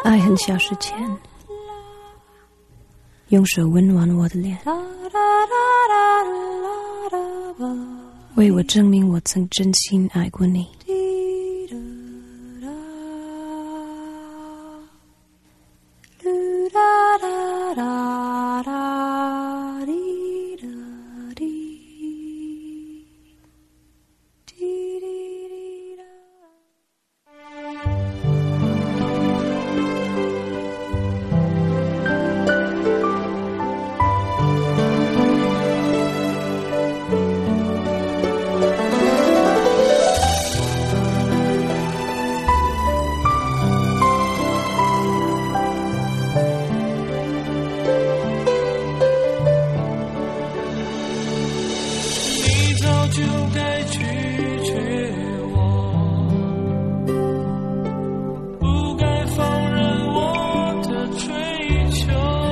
爱很消失前，用手温暖我的脸，为我证明我曾真心爱过你。 就该拒绝我，不该放任我的追求，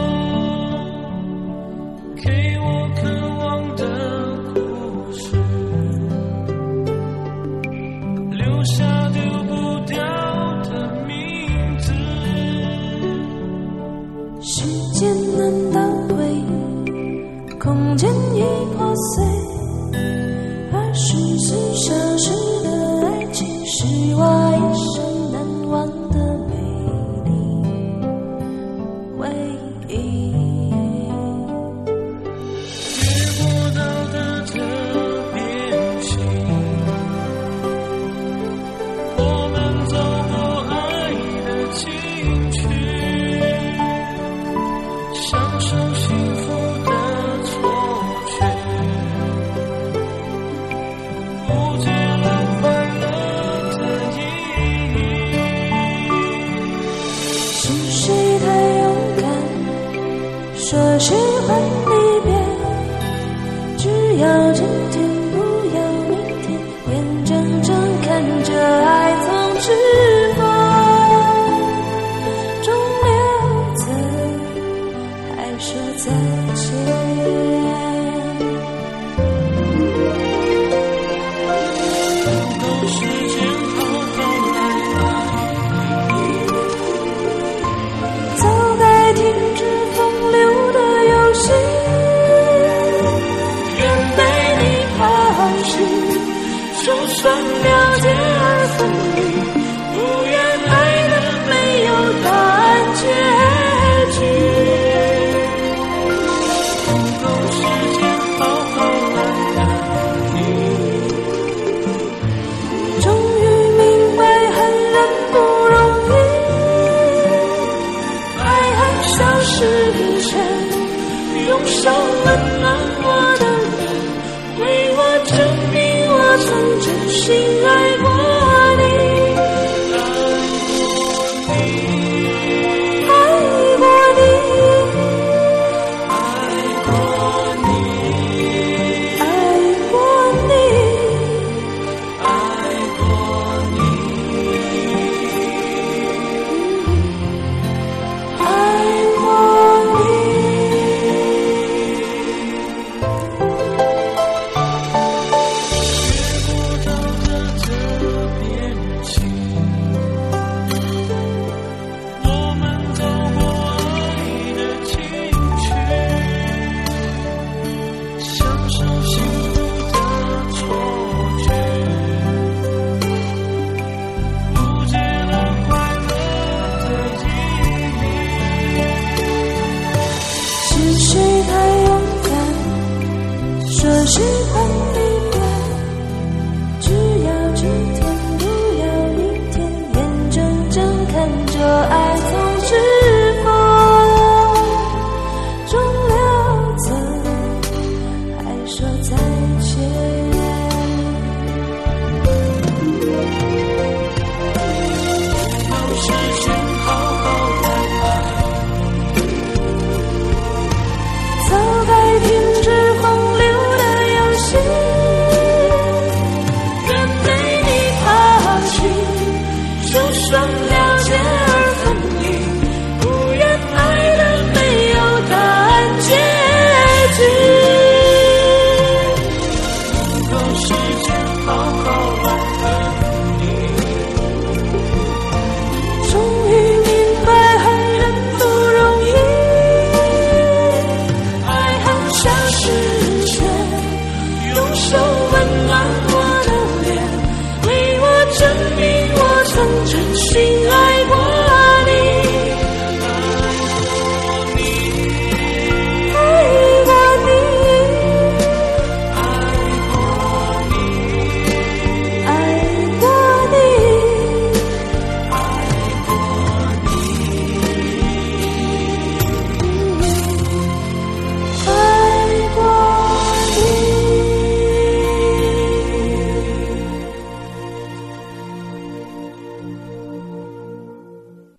给我渴望的故事，留下丢不掉的名字。 时间难倒回，空间已破碎，世事消失的爱情，是我一生难忘的美丽回忆。 越过道的这边形，我们走过爱的禁区，享受幸福的错觉，不见了快乐的意义。 是谁太勇敢，说喜欢离别，只要今天不要明天，眼睁睁看着爱从指缝中溜走，还说再见。 就算了解而分离，不愿爱的没有答案结局，不够时间好好爱的你， 终于明白很人不容易，爱恨消失前，用手温暖我的脸，为我证明我曾真心爱过你，爱过你， 爱过你， 爱过你， 爱过你， 爱过你。说喜欢离别，只要今天不要明天，眼睁睁看着爱从指缝中溜走，还说再见。 有时间好好来爱， 早该停止荒流的游戏， 愿被你抛弃，就算了解